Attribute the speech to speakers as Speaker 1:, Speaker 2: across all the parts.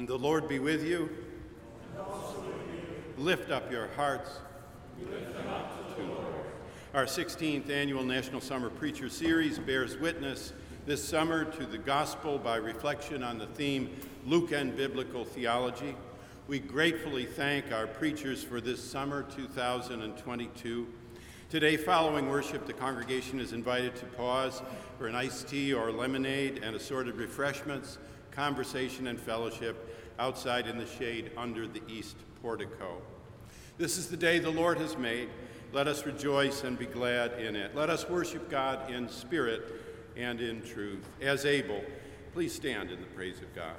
Speaker 1: The Lord be with you.
Speaker 2: And also with you.
Speaker 1: Lift up your hearts.
Speaker 2: We lift them up to the Lord.
Speaker 1: Our 16th annual National Summer Preacher Series bears witness this summer to the gospel by reflection on the theme Lucan Biblical Theology. We gratefully thank our preachers for this summer 2022. Today, following worship, the congregation is invited to pause for an iced tea or lemonade and assorted refreshments, conversation, and fellowship outside in the shade under the east portico. This is the day the Lord has made. Let us rejoice and be glad in it. Let us worship God in spirit and in truth. As able, please stand in the praise of God.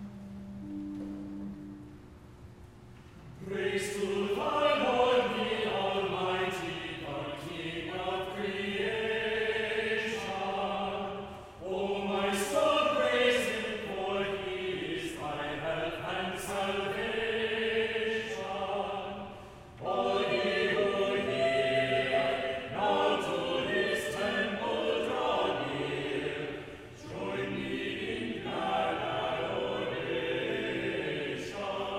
Speaker 2: Praise to thy Lord, the Almighty, the King of creation. O my soul, praise him, for he is thy help and salvation. All ye who hear, now to his temple draw near. Join me in glad adoration.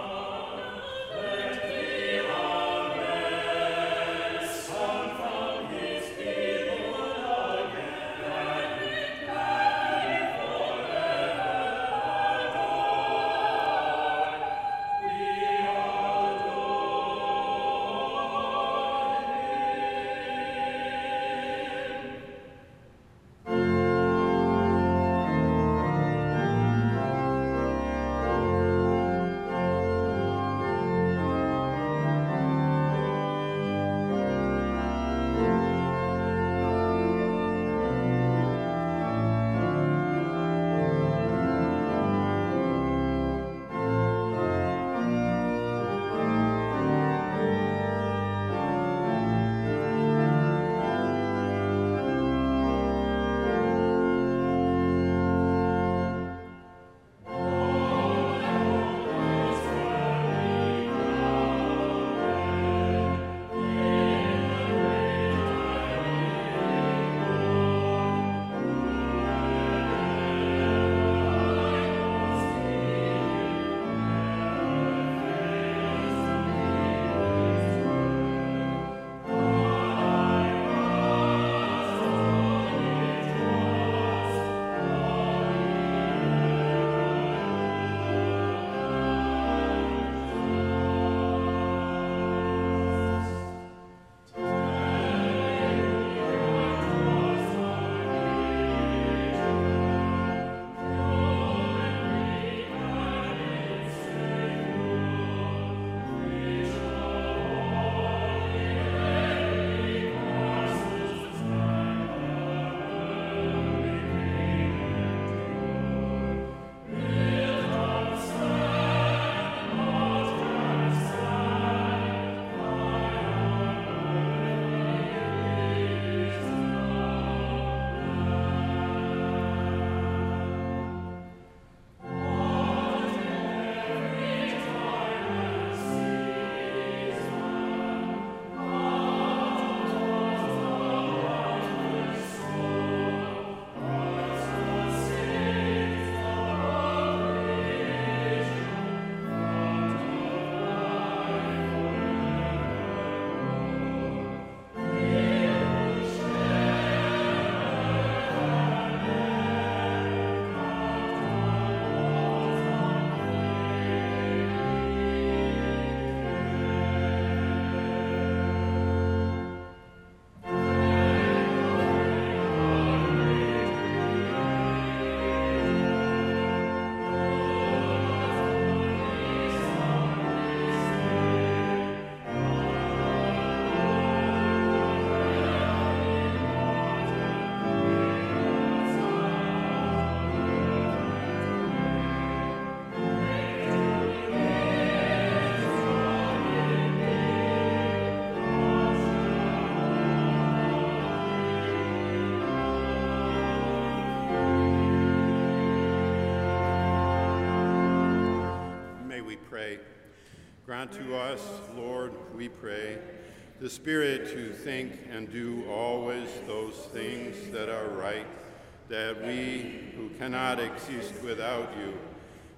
Speaker 2: Let the harvest come from his people again, and with gladly forever adore. We
Speaker 1: pray. Grant to us, Lord, we pray, the Spirit to think and do always those things that are right, that we, who cannot exist without you,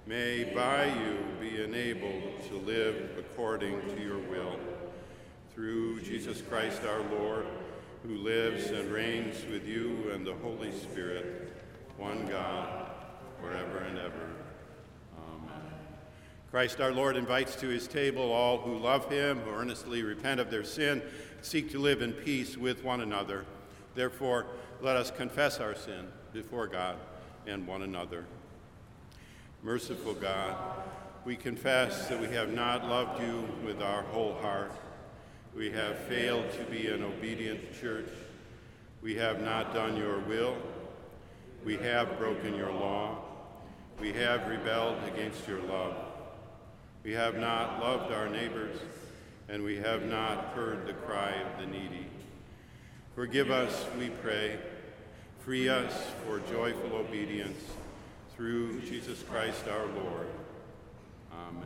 Speaker 1: may by you be enabled to live according to your will. Through Jesus Christ our Lord, who lives and reigns with you and the Holy Spirit, one God, forever and ever. Amen. Christ our Lord invites to his table all who love him, who earnestly repent of their sin, seek to live in peace with one another. Therefore, let us confess our sin before God and one another. Merciful God, we confess that we have not loved you with our whole heart. We have failed to be an obedient church. We have not done your will. We have broken your law. We have rebelled against your love. We have not loved our neighbors, and we have not heard the cry of the needy. Forgive us, we pray. Free us for joyful obedience through Jesus Christ our Lord. Amen.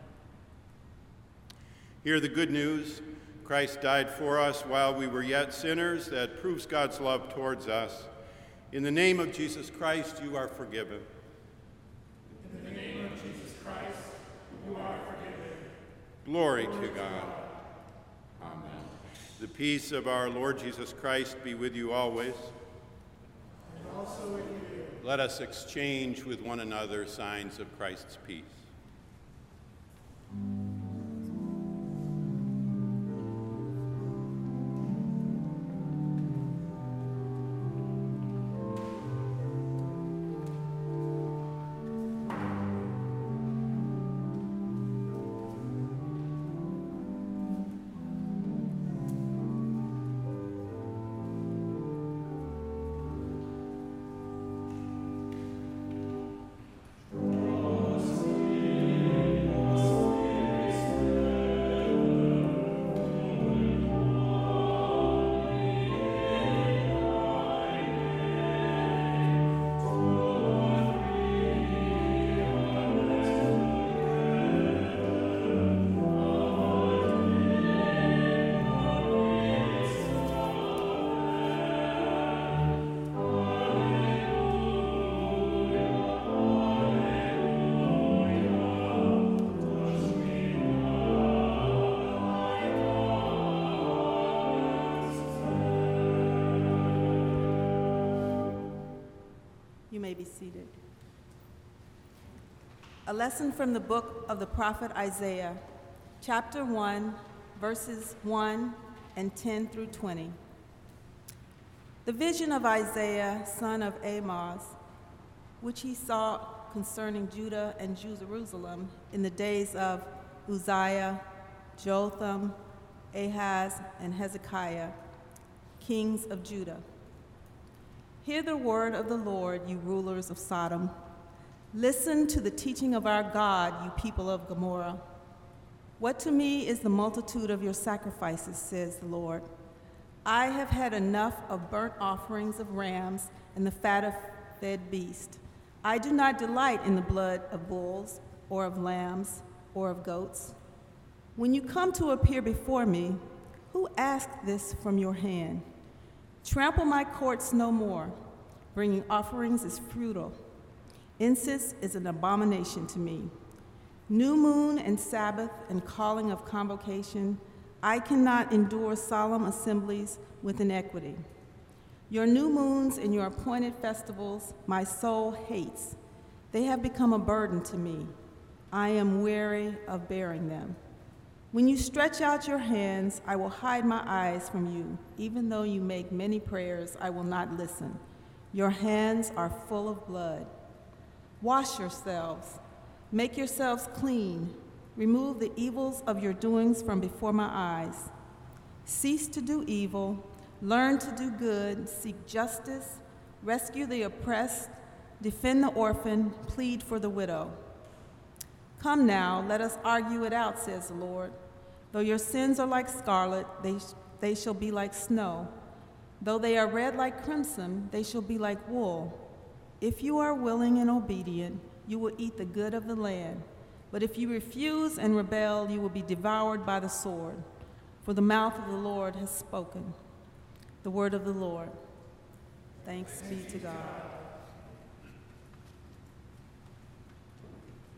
Speaker 1: Hear the good news. Christ died for us while we were yet sinners. That proves God's love towards us. In the name of Jesus Christ, you are forgiven.
Speaker 2: In the name of Jesus Christ, you are forgiven.
Speaker 1: Glory to God. Amen. The peace of our Lord Jesus Christ be with you always.
Speaker 2: And also with you.
Speaker 1: Let us exchange with one another signs of Christ's peace.
Speaker 3: You may be seated. A lesson from the book of the prophet Isaiah, chapter 1, verses 1 and 10 through 20. The vision of Isaiah, son of Amoz, which he saw concerning Judah and Jerusalem in the days of Uzziah, Jotham, Ahaz, and Hezekiah, kings of Judah. Hear the word of the Lord, you rulers of Sodom. Listen to the teaching of our God, you people of Gomorrah. What to me is the multitude of your sacrifices, says the Lord. I have had enough of burnt offerings of rams and the fat of fed beast. I do not delight in the blood of bulls or of lambs or of goats. When you come to appear before me, who asked this from your hand? Trample my courts no more. Bringing offerings is futile. Incense is an abomination to me. New moon and Sabbath and calling of convocation, I cannot endure solemn assemblies with inequity. Your new moons and your appointed festivals, my soul hates. They have become a burden to me. I am weary of bearing them. When you stretch out your hands, I will hide my eyes from you. Even though you make many prayers, I will not listen. Your hands are full of blood. Wash yourselves. Make yourselves clean. Remove the evils of your doings from before my eyes. Cease to do evil. Learn to do good. Seek justice. Rescue the oppressed. Defend the orphan. Plead for the widow. Come now, let us argue it out, says the Lord. Though your sins are like scarlet, they shall be like snow. Though they are red like crimson, they shall be like wool. If you are willing and obedient, you will eat the good of the land. But if you refuse and rebel, you will be devoured by the sword. For the mouth of the Lord has spoken. The word of the Lord. Thanks be to God.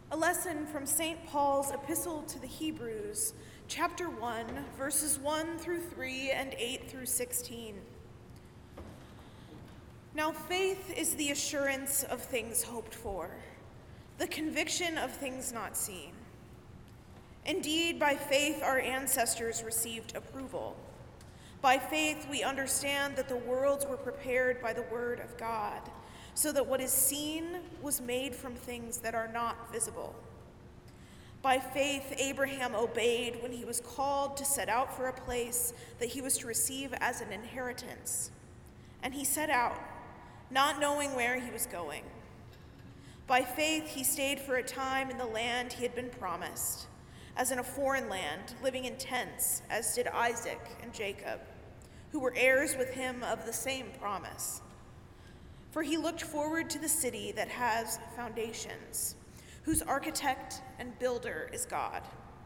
Speaker 4: A lesson from St. Paul's Epistle to the Hebrews, chapter 1, verses 1 through 3 and 8 through 16. Now faith is the assurance of things hoped for, the conviction of things not seen. Indeed, by faith our ancestors received approval. By faith we understand that the worlds were prepared by the word of God, so that what is seen was made from things that are not visible. By faith, Abraham obeyed when he was called to set out for a place that he was to receive as an inheritance. And he set out, not knowing where he was going. By faith, he stayed for a time in the land he had been promised, as in a foreign land, living in tents, as did Isaac and Jacob, who were heirs with him of the same promise. For he looked forward to the city that has foundations, whose architect and builder is God.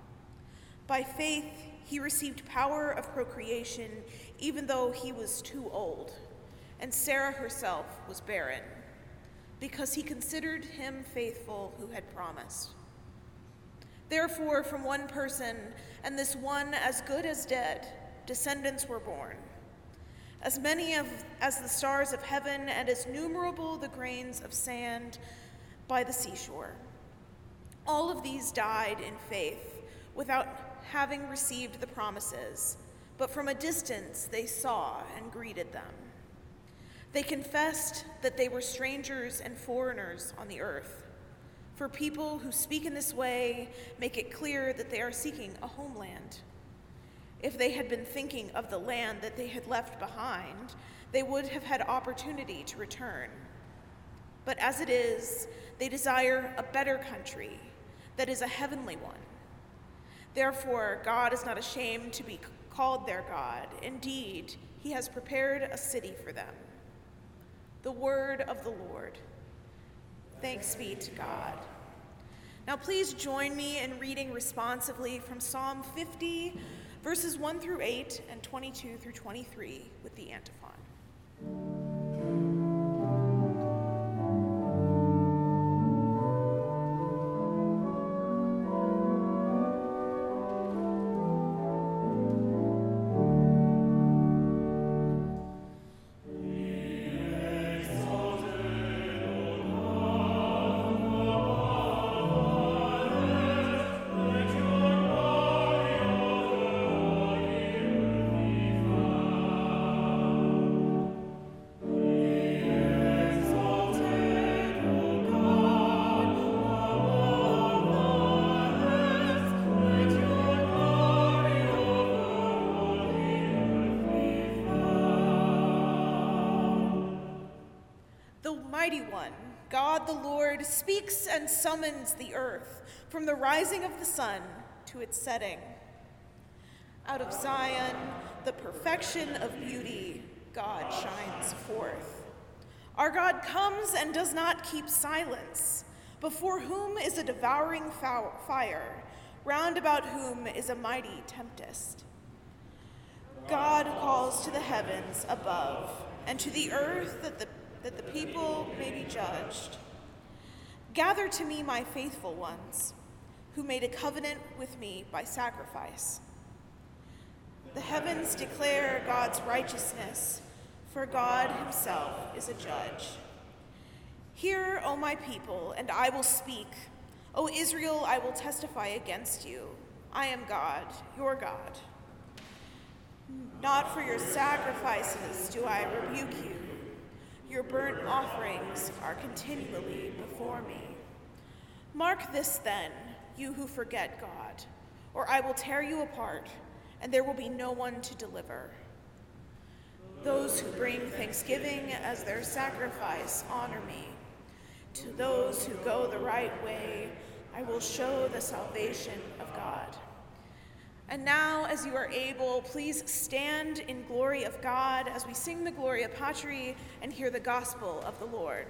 Speaker 4: By faith, he received power of procreation, even though he was too old, and Sarah herself was barren, because he considered him faithful who had promised. Therefore, from one person, and this one as good as dead, descendants were born, as many as the stars of heaven, and as numerable the grains of sand by the seashore. All of these died in faith, without having received the promises, but from a distance they saw and greeted them. They confessed that they were strangers and foreigners on the earth. For people who speak in this way make it clear that they are seeking a homeland. If they had been thinking of the land that they had left behind, they would have had opportunity to return. But as it is, they desire a better country, that is a heavenly one. Therefore, God is not ashamed to be called their God. Indeed, he has prepared a city for them. The word of the Lord. Thanks be to God. Now please join me in reading responsively from Psalm 50, verses 1 through 8 and 22 through 23 with the antiphon. Mighty One, God the Lord, speaks and summons the earth from the rising of the sun to its setting. Out of Zion, the perfection of beauty, God shines forth. Our God comes and does not keep silence, before whom is a devouring fire, round about whom is a mighty tempest. God calls to the heavens above, and to the earth that the people may be judged. Gather to me my faithful ones, who made a covenant with me by sacrifice. The heavens declare God's righteousness, for God himself is a judge. Hear, O my people, and I will speak. O Israel, I will testify against you. I am God, your God. Not for your sacrifices do I rebuke you. Your burnt offerings are continually before me. Mark this then, you who forget God, or I will tear you apart, and there will be no one to deliver. Those who bring thanksgiving as their sacrifice honor me. To those who go the right way, I will show the salvation of God. And now, as you are able, please stand in glory of God as we sing the Gloria Patri and hear the gospel of the Lord.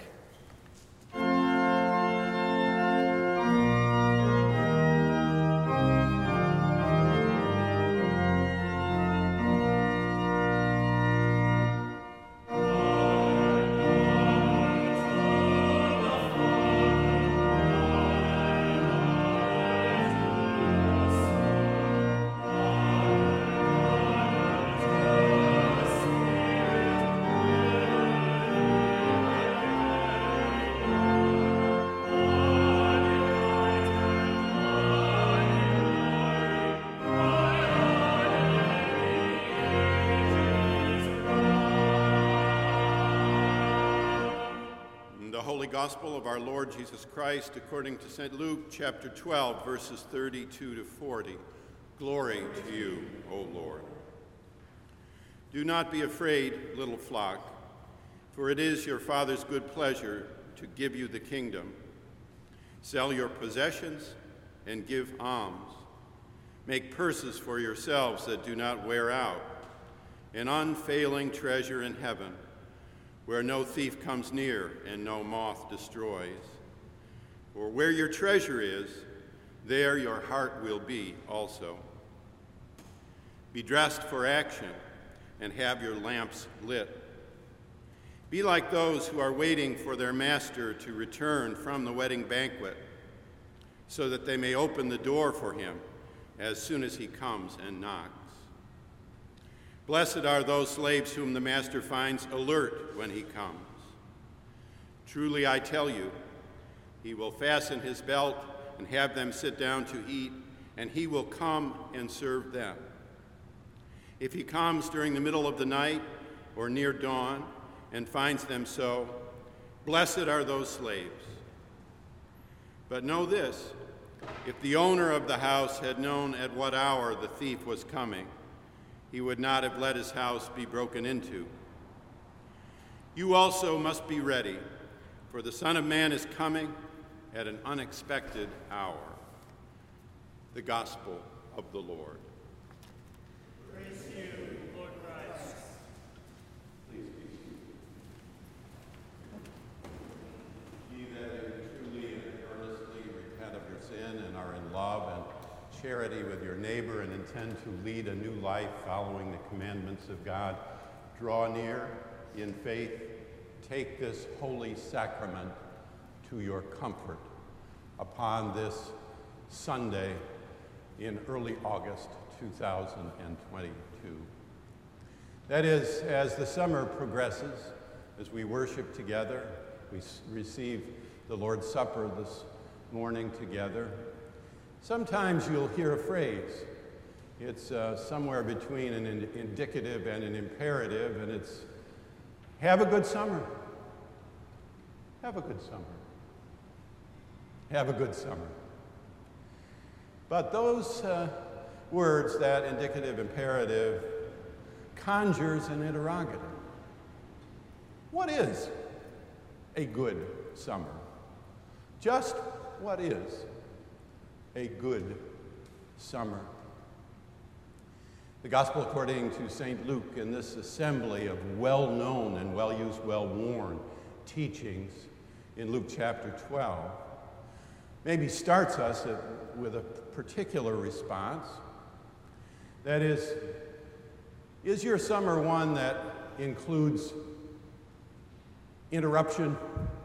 Speaker 1: The Holy Gospel of our Lord Jesus Christ according to St. Luke, chapter 12, verses 32 to 40. Glory to you, O Lord. Do not be afraid, little flock, for it is your Father's good pleasure to give you the kingdom. Sell your possessions and give alms. Make purses for yourselves that do not wear out, an unfailing treasure in heaven, where no thief comes near and no moth destroys. For where your treasure is, there your heart will be also. Be dressed for action and have your lamps lit. Be like those who are waiting for their master to return from the wedding banquet, so that they may open the door for him as soon as he comes and knocks. Blessed are those slaves whom the master finds alert when he comes. Truly I tell you, he will fasten his belt and have them sit down to eat, and he will come and serve them. If he comes during the middle of the night or near dawn and finds them so, blessed are those slaves. But know this, if the owner of the house had known at what hour the thief was coming, he would not have let his house be broken into. You also must be ready, for the Son of Man is coming at an unexpected hour. The Gospel of the Lord.
Speaker 2: Praise you, Lord Christ.
Speaker 1: Please be seated. Ye that truly and earnestly repent of your sin and are in love and charity with your neighbor and intend to lead a new life following the commandments of God, draw near in faith, take this holy sacrament to your comfort upon this Sunday in early August 2022. That is, as the summer progresses, as we worship together, we receive the Lord's Supper this morning together, sometimes you'll hear a phrase. It's somewhere between an indicative and an imperative, and it's, have a good summer. Have a good summer. Have a good summer. But those words, that indicative, imperative, conjures an interrogative. What is a good summer? Just what is a good summer? The Gospel according to St. Luke, in this assembly of well-known and well-used, well-worn teachings in Luke chapter 12, maybe starts us with a particular response. That is your summer one that includes interruption?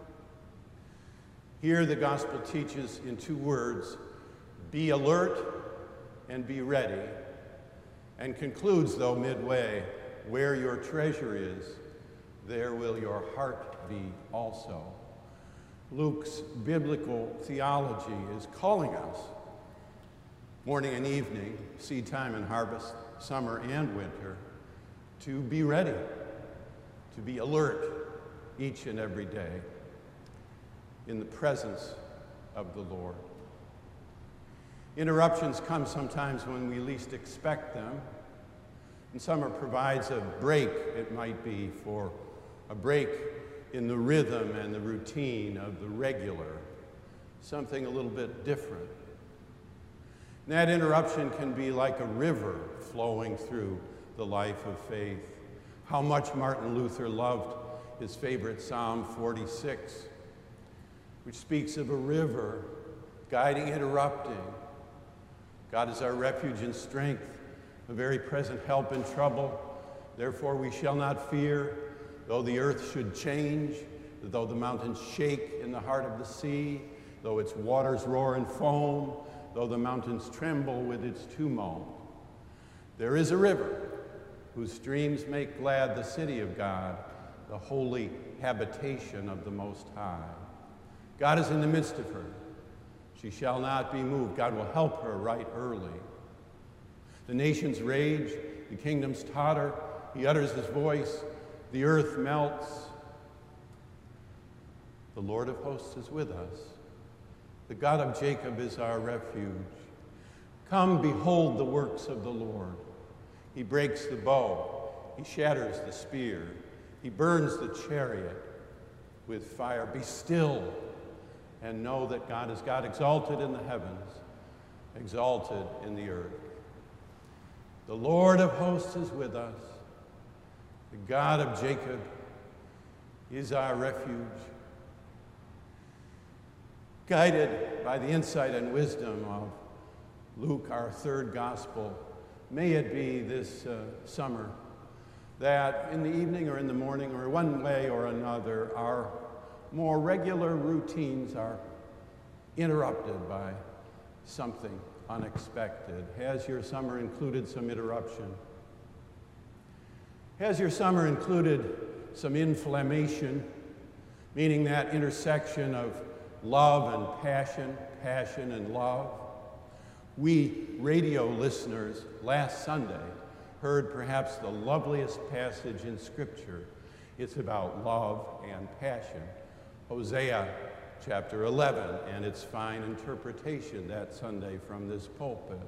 Speaker 1: Here the Gospel teaches in two words, be alert and be ready, and concludes, though, midway, where your treasure is, there will your heart be also. Luke's biblical theology is calling us, morning and evening, seed time and harvest, summer and winter, to be ready, to be alert each and every day in the presence of the Lord. Interruptions come sometimes when we least expect them, and summer provides a break, it might be, for a break in the rhythm and the routine of the regular, something a little bit different. And that interruption can be like a river flowing through the life of faith. How much Martin Luther loved his favorite Psalm 46, which speaks of a river guiding, interrupting. God is our refuge and strength, a very present help in trouble. Therefore we shall not fear, though the earth should change, though the mountains shake in the heart of the sea, though its waters roar and foam, though the mountains tremble with its tumult. There is a river whose streams make glad the city of God, the holy habitation of the Most High. God is in the midst of her. She shall not be moved. God will help her right early. The nations rage, the kingdoms totter. He utters his voice, the earth melts. The Lord of hosts is with us. The God of Jacob is our refuge. Come, behold the works of the Lord. He breaks the bow. He shatters the spear. He burns the chariot with fire. Be still and know that God is God, exalted in the heavens, exalted in the earth. The Lord of hosts is with us. The God of Jacob is our refuge. Guided by the insight and wisdom of Luke, our third gospel, may it be this summer that in the evening or in the morning or one way or another, our more regular routines are interrupted by something unexpected. Has your summer included some interruption? Has your summer included some inflammation, meaning that intersection of love and passion, passion and love? We radio listeners last Sunday heard perhaps the loveliest passage in Scripture. It's about love and passion. Hosea chapter 11, and its fine interpretation that Sunday from this pulpit.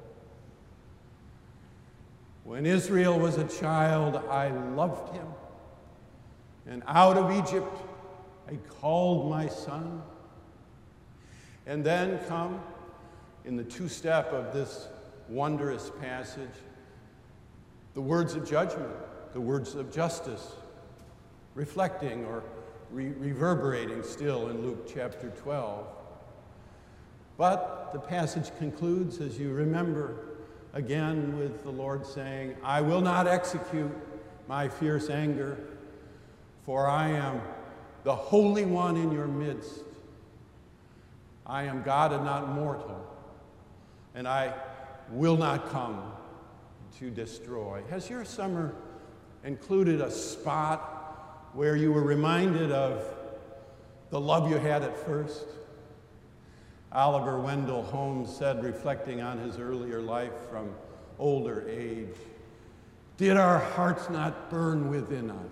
Speaker 1: When Israel was a child, I loved him, and out of Egypt I called my son. And then come, in the two-step of this wondrous passage, the words of judgment, the words of justice, reflecting or reverberating still in Luke chapter 12. But the passage concludes, as you remember, again with the Lord saying, I will not execute my fierce anger, for I am the Holy One in your midst. I am God and not mortal, and I will not come to destroy. Has your summer included a spot where you were reminded of the love you had at first? Oliver Wendell Holmes said, reflecting on his earlier life from older age, did our hearts not burn within us?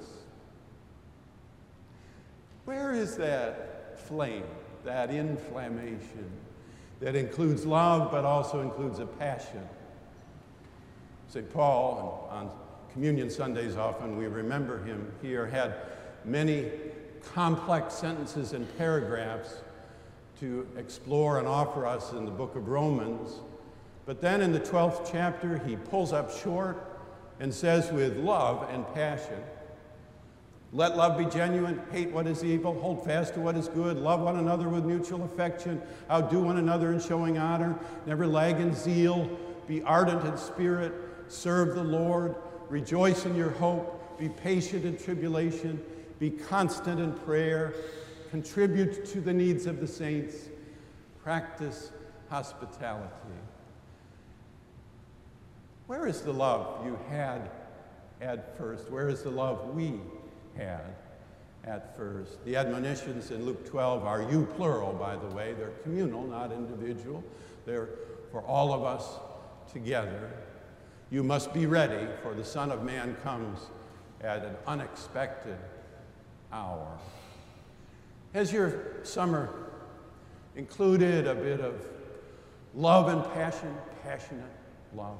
Speaker 1: Where is that flame, that inflammation that includes love but also includes a passion? St. Paul, on Communion Sundays often we remember him here, had many complex sentences and paragraphs to explore and offer us in the book of Romans. But then in the 12th chapter, he pulls up short and says with love and passion, let love be genuine, hate what is evil, hold fast to what is good, love one another with mutual affection, outdo one another in showing honor, never lag in zeal, be ardent in spirit, serve the Lord, rejoice in your hope, be patient in tribulation, be constant in prayer, contribute to the needs of the saints, practice hospitality. Where is the love you had at first? Where is the love we had at first? The admonitions in Luke 12 are you plural, by the way. They're communal, not individual. They're for all of us together. You must be ready, for the Son of Man comes at an unexpected hour. Has your summer included a bit of love and passion, passionate love?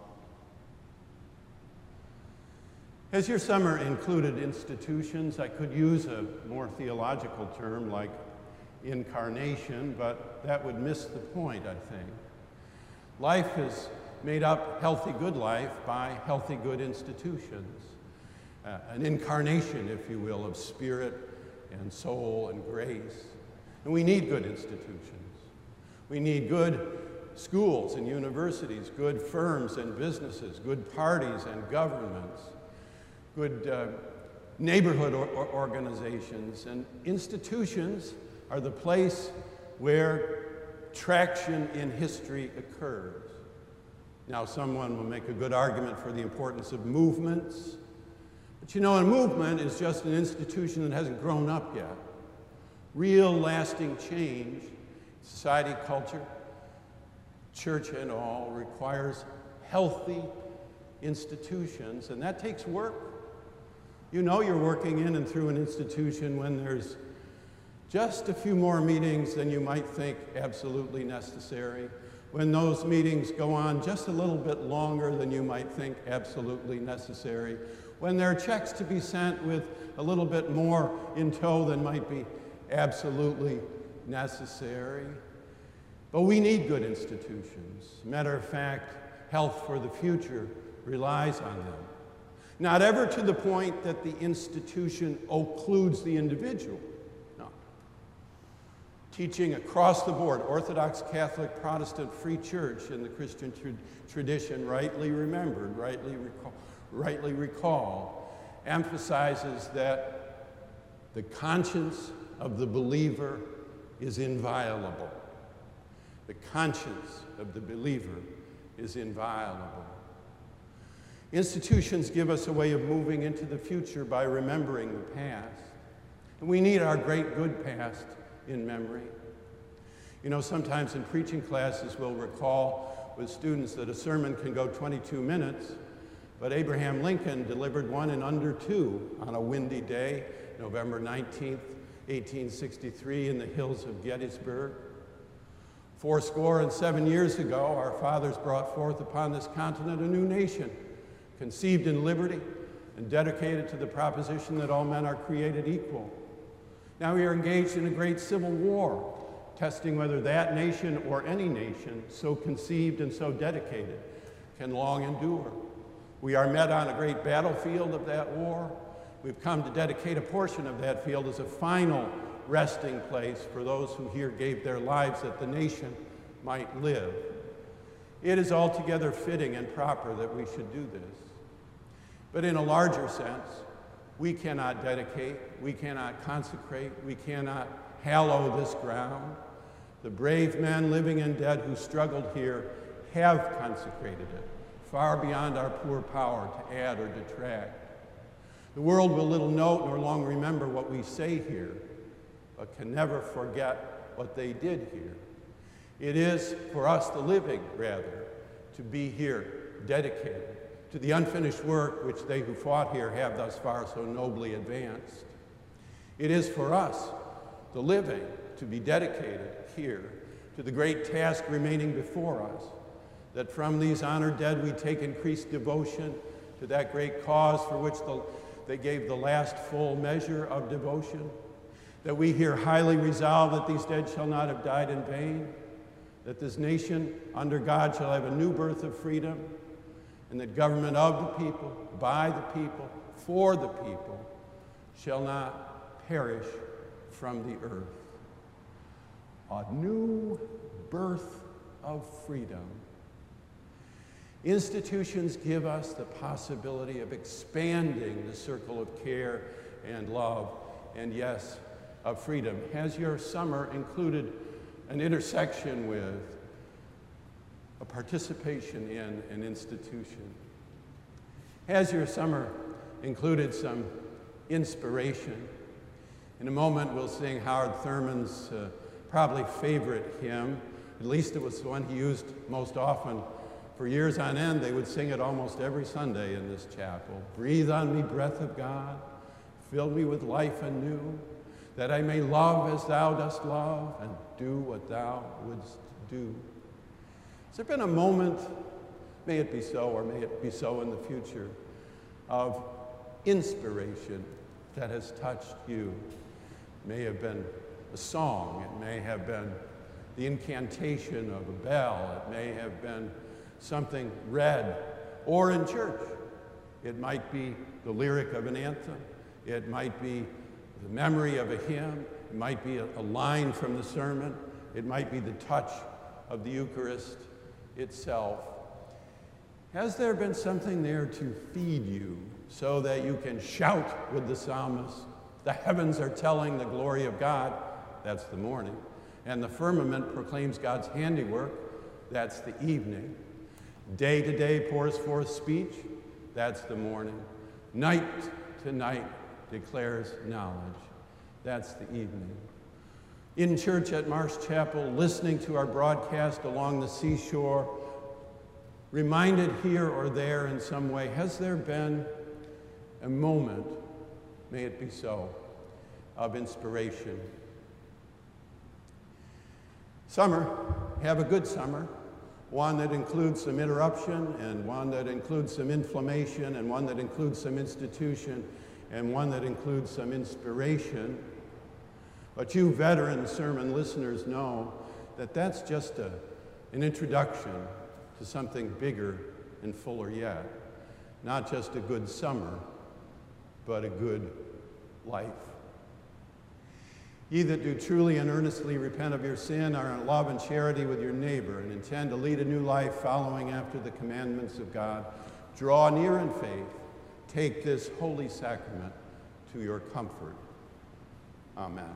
Speaker 1: Has your summer included institutions? I could use a more theological term like incarnation, but that would miss the point, I think. Life is made up, healthy, good life, by healthy, good institutions. An incarnation, if you will, of spirit and soul and grace. And we need good institutions. We need good schools and universities, good firms and businesses, good parties and governments, good neighborhood organizations. And institutions are the place where traction in history occurs. Now, someone will make a good argument for the importance of movements. But you know, a movement is just an institution that hasn't grown up yet. Real lasting change, society, culture, church and all, requires healthy institutions, and that takes work. You know you're working in and through an institution when there's Just a few more meetings than you might think absolutely necessary. When those meetings go on just a little bit longer than you might think absolutely necessary. When there are checks to be sent with a little bit more in tow than might be absolutely necessary. But we need good institutions. Matter of fact, Health for the Future relies on them. Not ever to the point that the institution occludes the individual. No. Teaching across the board, Orthodox, Catholic, Protestant, Free Church in the Christian tradition, rightly remembered, rightly recalled, emphasizes that the conscience of the believer is inviolable. The conscience of the believer is inviolable. Institutions give us a way of moving into the future by remembering the past. And we need our great good past in memory. You know, sometimes in preaching classes we'll recall with students that a sermon can go 22 minutes, but Abraham Lincoln delivered one in under 2 on a windy day, November 19th, 1863, in the hills of Gettysburg. 87 years ago, our fathers brought forth upon this continent a new nation, conceived in liberty and dedicated to the proposition that all men are created equal. Now we are engaged in a great civil war, testing whether that nation or any nation so conceived and so dedicated can long endure. We are met on a great battlefield of that war. We've come to dedicate a portion of that field as a final resting place for those who here gave their lives that the nation might live. It is altogether fitting and proper that we should do this. But in a larger sense, we cannot dedicate, we cannot consecrate, we cannot hallow this ground. The brave men, living and dead, who struggled here have consecrated it, far beyond our poor power to add or detract. The world will little note nor long remember what we say here, but can never forget what they did here. It is for us, the living, rather, to be here dedicated to the unfinished work which they who fought here have thus far so nobly advanced. It is for us, the living, to be dedicated here to the great task remaining before us, that from these honored dead we take increased devotion to that great cause for which they gave the last full measure of devotion, that we here highly resolve that these dead shall not have died in vain, that this nation under God shall have a new birth of freedom, and that government of the people, by the people, for the people, shall not perish from the earth. A new birth of freedom. Institutions give us the possibility of expanding the circle of care and love, and yes, of freedom. Has your summer included an intersection with a participation in an institution? Has your summer included some inspiration? In a moment, we'll sing Howard Thurman's probably favorite hymn. At least it was the one he used most often. For years on end, they would sing it almost every Sunday in this chapel. Breathe on me, breath of God, fill me with life anew, that I may love as thou dost love and do what thou wouldst do. Has there been a moment, may it be so or may it be so in the future, of inspiration that has touched you? It may have been a song, it may have been the incantation of a bell, it may have been something read or in church. It might be the lyric of an anthem, it might be the memory of a hymn, it might be a line from the sermon, it might be the touch of the Eucharist itself. Has there been something there to feed you so that you can shout with the psalmist, the heavens are telling the glory of God, that's the morning, and the firmament proclaims God's handiwork, that's the evening. Day to day pours forth speech, that's the morning. Night to night declares knowledge, that's the evening. In church at Marsh Chapel, listening to our broadcast along the seashore, reminded here or there in some way, has there been a moment, may it be so, of inspiration Summer, have a good summer. One that includes some interruption, and one that includes some inflammation, and one that includes some institution, and one that includes some inspiration. But you veteran sermon listeners know that that's just an introduction to something bigger and fuller yet. Not just a good summer, but a good life. Ye that do truly and earnestly repent of your sin are in love and charity with your neighbor and intend to lead a new life following after the commandments of God, draw near in faith, take this holy sacrament to your comfort. Amen.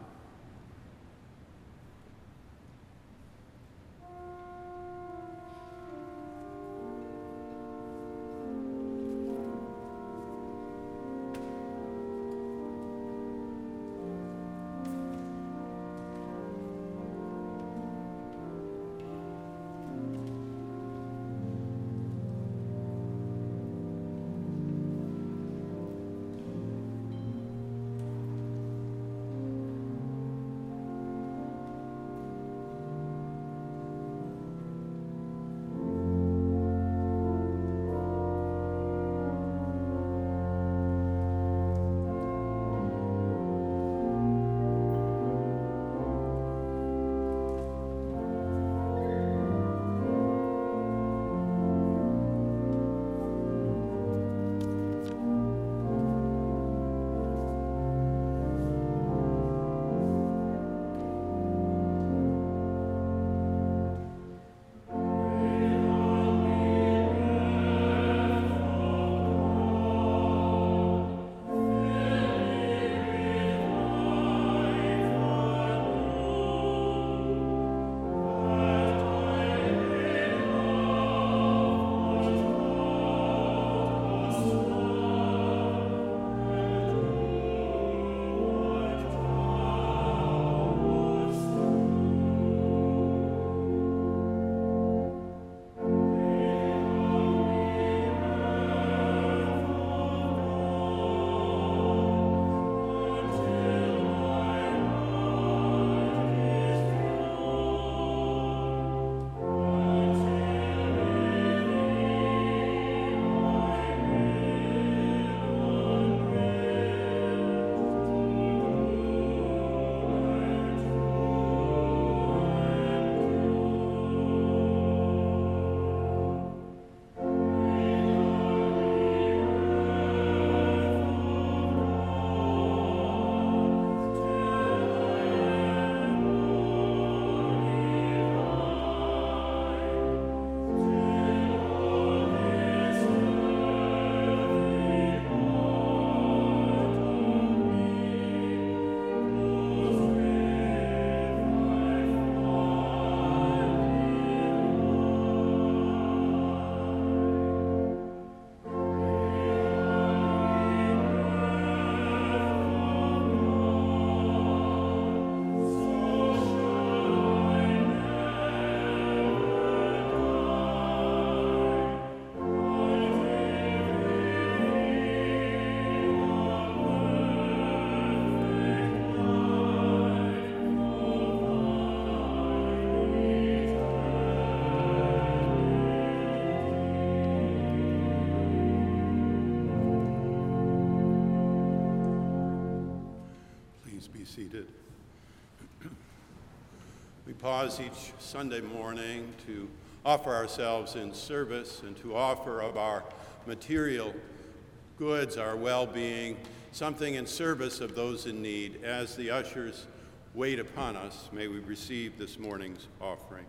Speaker 1: Seated. We pause each Sunday morning to offer ourselves in service and to offer of our material goods, our well-being, something in service of those in need. As the ushers wait upon us, may we receive this morning's offering.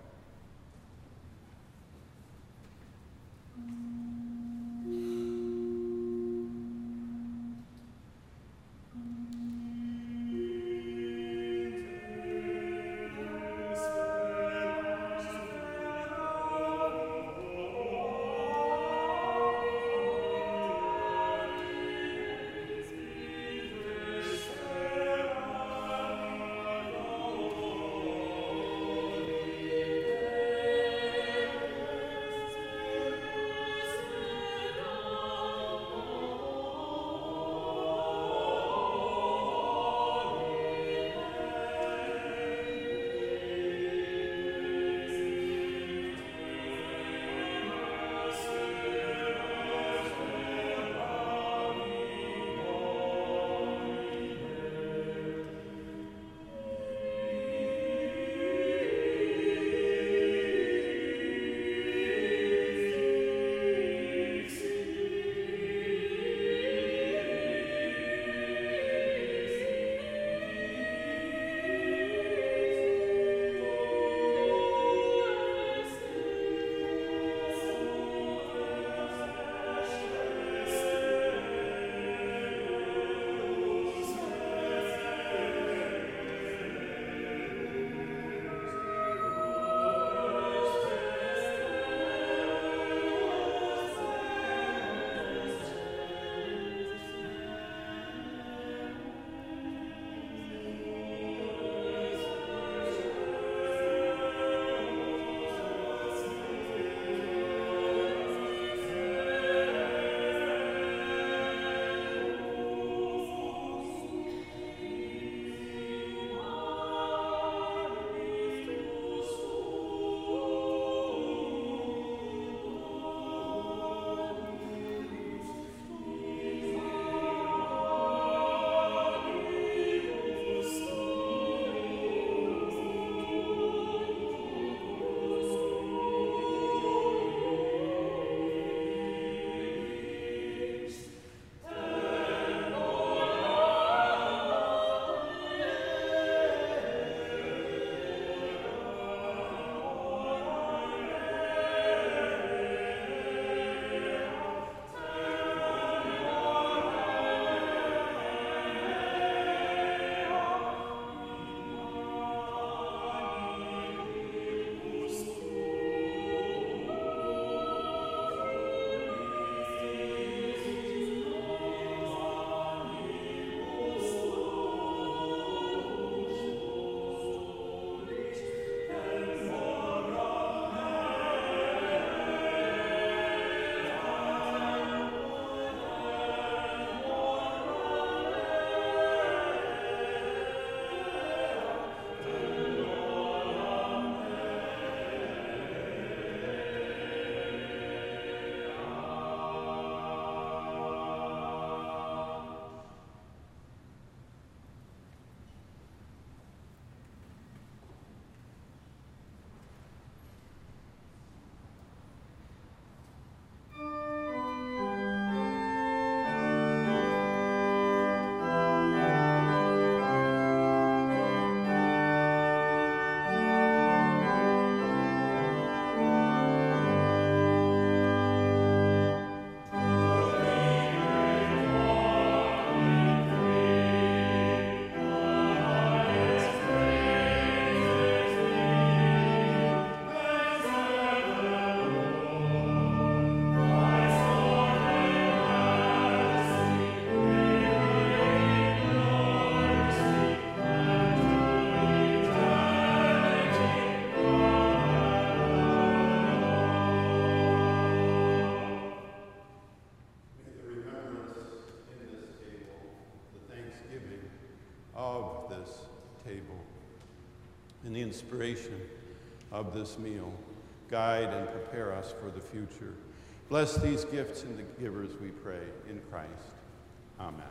Speaker 1: inspiration of this meal. Guide and prepare us for the future. Bless these gifts and the givers, we pray, in Christ. Amen.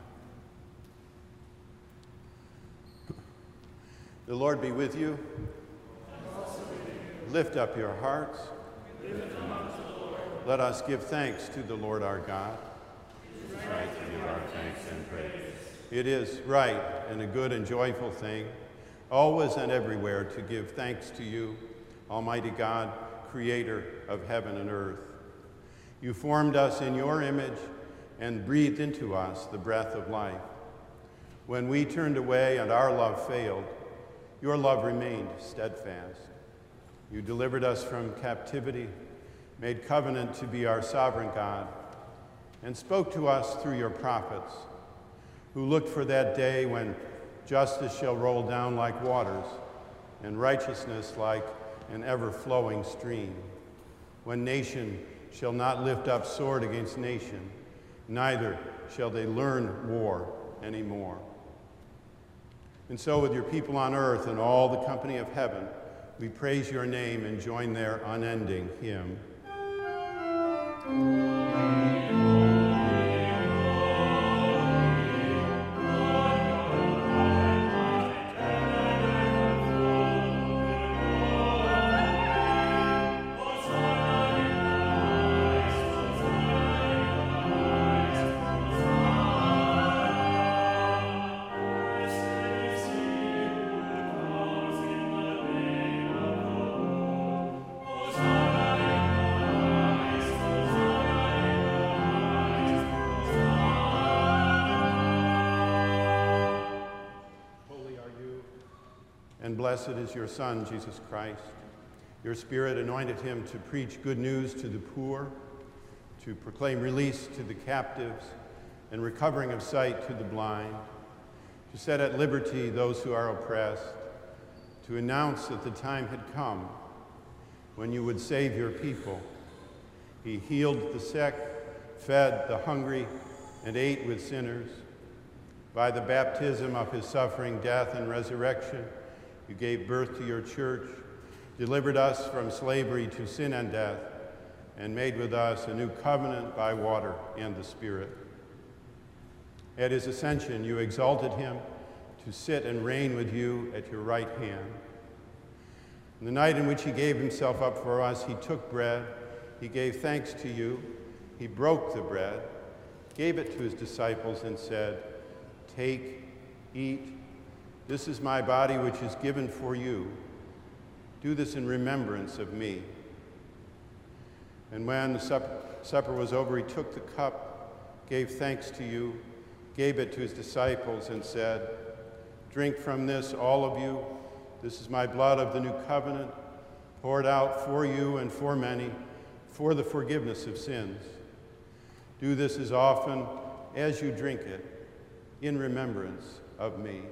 Speaker 1: The Lord be with you. Lift up your hearts. Let us give thanks to the Lord our God. It is right to give our thanks and praise. It is right and a good and joyful thing, always and everywhere, to give thanks to you, Almighty God, creator of heaven and earth. You formed us in your image and breathed into us the breath of life. When we turned away and our love failed, your love remained steadfast. You delivered us from captivity, made covenant to be our sovereign God, and spoke to us through your prophets, who looked for that day when justice shall roll down like waters and righteousness like an ever-flowing stream, when nation shall not lift up sword against nation, neither shall they learn war anymore. And so with your people on earth and all the company of heaven, we praise your name and join their unending hymn. And blessed is your Son, Jesus Christ. Your Spirit anointed him to preach good news to the poor, to proclaim release to the captives, and recovering of sight to the blind, to set at liberty those who are oppressed, to announce that the time had come when you would save your people. He healed the sick, fed the hungry, and ate with sinners. By the baptism of his suffering, death, and resurrection, you gave birth to your church, delivered us from slavery to sin and death, and made with us a new covenant by water and the Spirit. At his ascension, you exalted him to sit and reign with you at your right hand. On the night in which he gave himself up for us, he took bread, he gave thanks to you, he broke the bread, gave it to his disciples, and said, "Take, eat. This is my body, which is given for you. Do this in remembrance of me." And when the supper was over, he took the cup, gave thanks to you, gave it to his disciples, and said, "Drink from this, all of you. This is my blood of the new covenant, poured out for you and for many, for the forgiveness of sins. Do this as often as you drink it, in remembrance of me."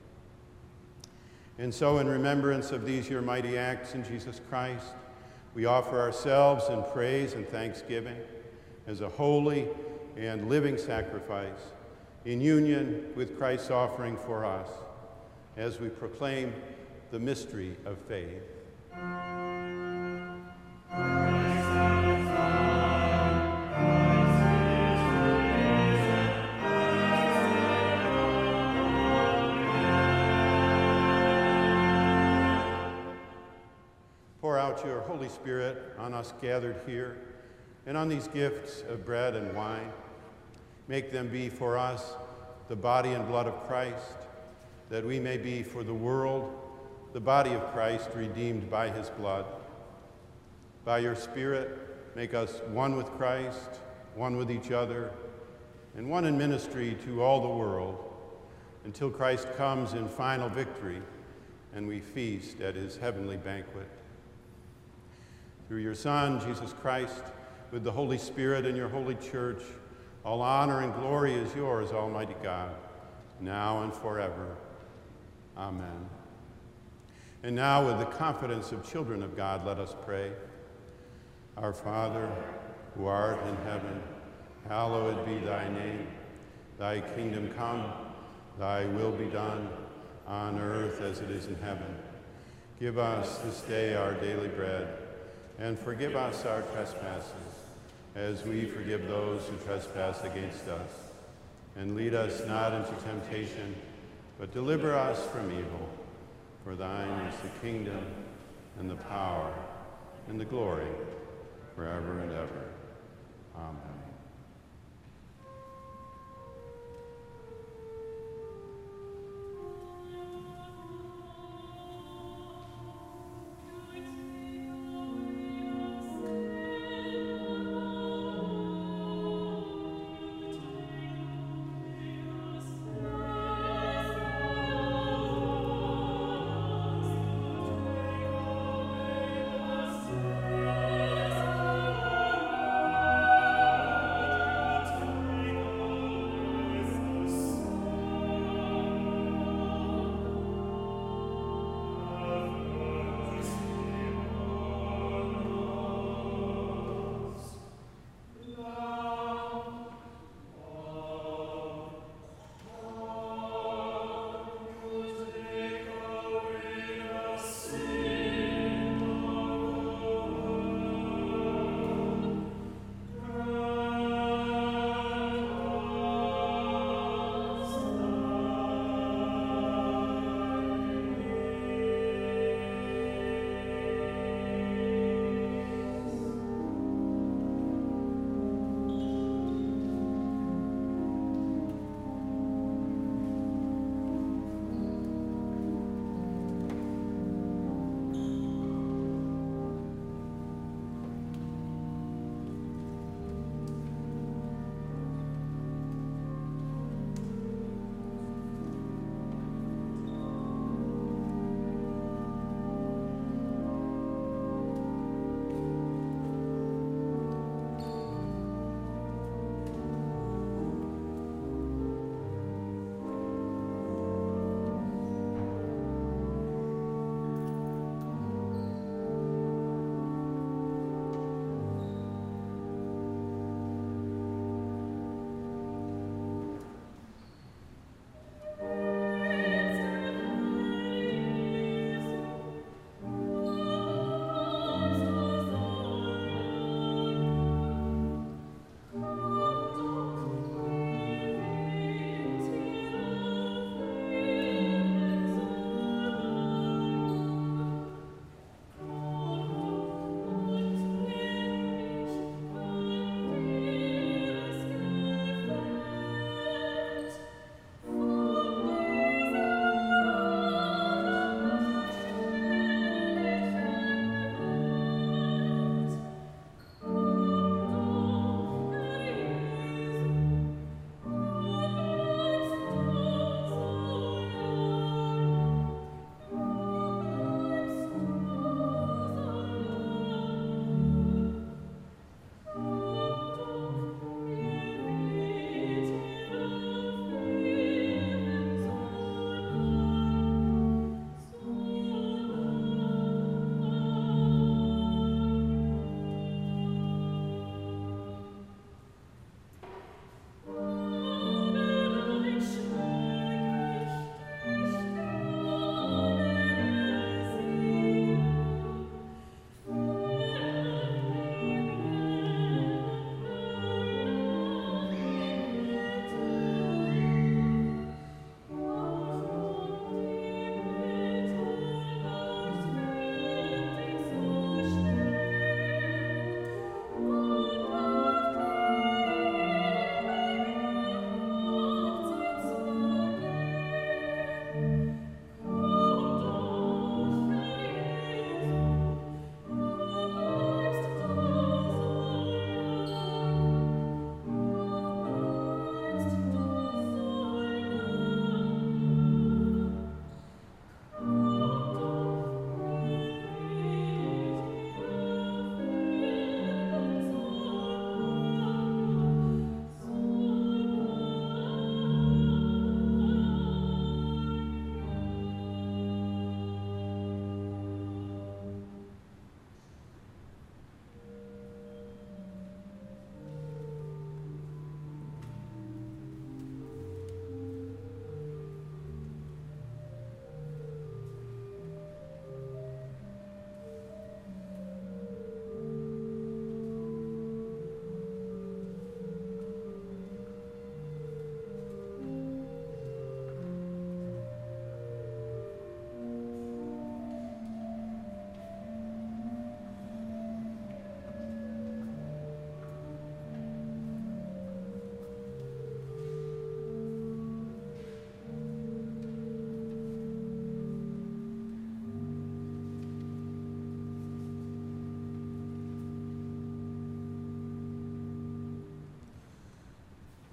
Speaker 1: And so, in remembrance of these your mighty acts in Jesus Christ, we offer ourselves in praise and thanksgiving as a holy and living sacrifice in union with Christ's offering for us as we proclaim the mystery of faith. Pour out your Holy Spirit on us gathered here and on these gifts of bread and wine. Make them be for us the body and blood of Christ, that we may be for the world the body of Christ redeemed by his blood. By your Spirit, make us one with Christ, one with each other, and one in ministry to all the world, until Christ comes in final victory and we feast at his heavenly banquet. Through your Son, Jesus Christ, with the Holy Spirit and your holy church, all honor and glory is yours, Almighty God, now and forever. Amen. And now, with the confidence of children of God, let us pray. Our Father, who art in heaven, hallowed be thy name. Thy kingdom come, thy will be done, on earth as it is in heaven. Give us this day our daily bread, and forgive us our trespasses, as we forgive those who trespass against us. And lead us not into temptation, but deliver us from evil. For thine is the kingdom, and the power, and the glory, forever and ever. Amen.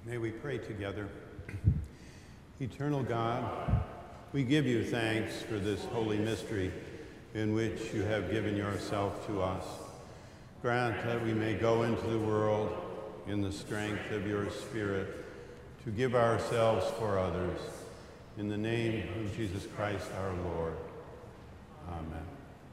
Speaker 1: May we pray together. Eternal God, we give you thanks for this holy mystery in which you have given yourself to us. Grant that we may go into the world in the strength of your Spirit to give ourselves for others. In the name of Jesus Christ our Lord. Amen.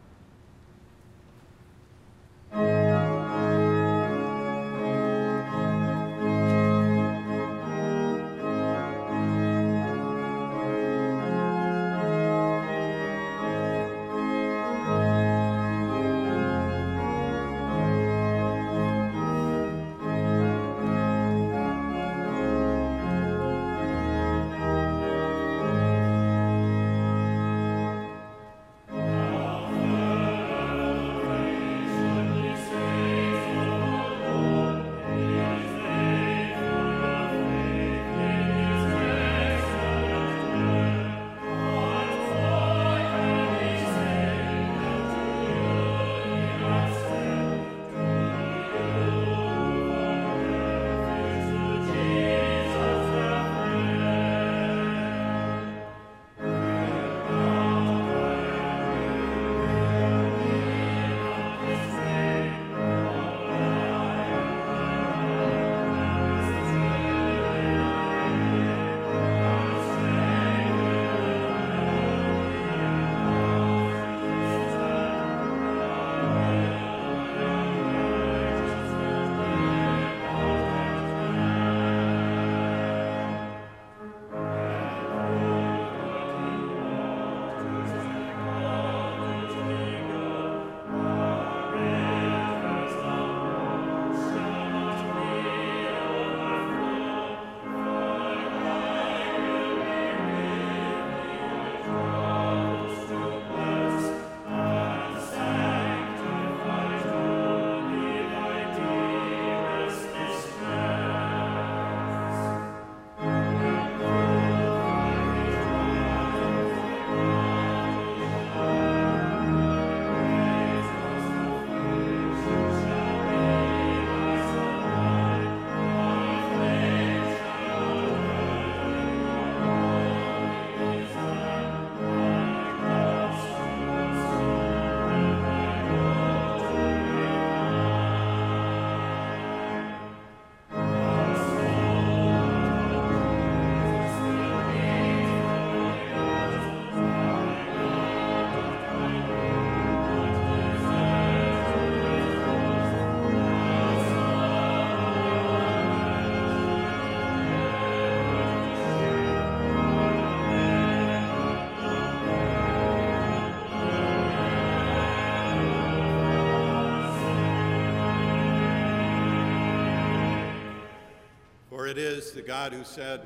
Speaker 1: For it is the God who said,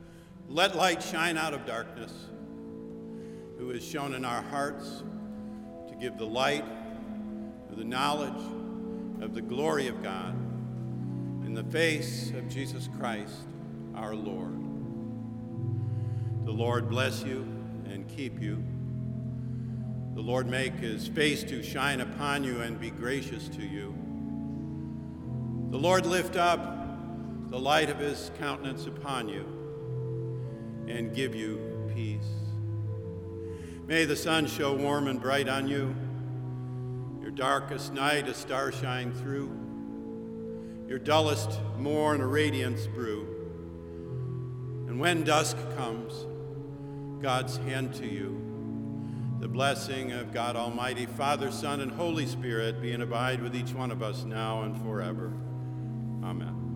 Speaker 1: "Let light shine out of darkness," who has shown in our hearts to give the light of the knowledge of the glory of God in the face of Jesus Christ, our Lord. The Lord bless you and keep you. The Lord make his face to shine upon you and be gracious to you. The Lord lift up the light of his countenance upon you and give you peace. May the sun show warm and bright on you, your darkest night a star shine through, your dullest morn a radiance brew. And when dusk comes, God's hand to you. The blessing of God Almighty, Father, Son, and Holy Spirit be and abide with each one of us now and forever. Amen.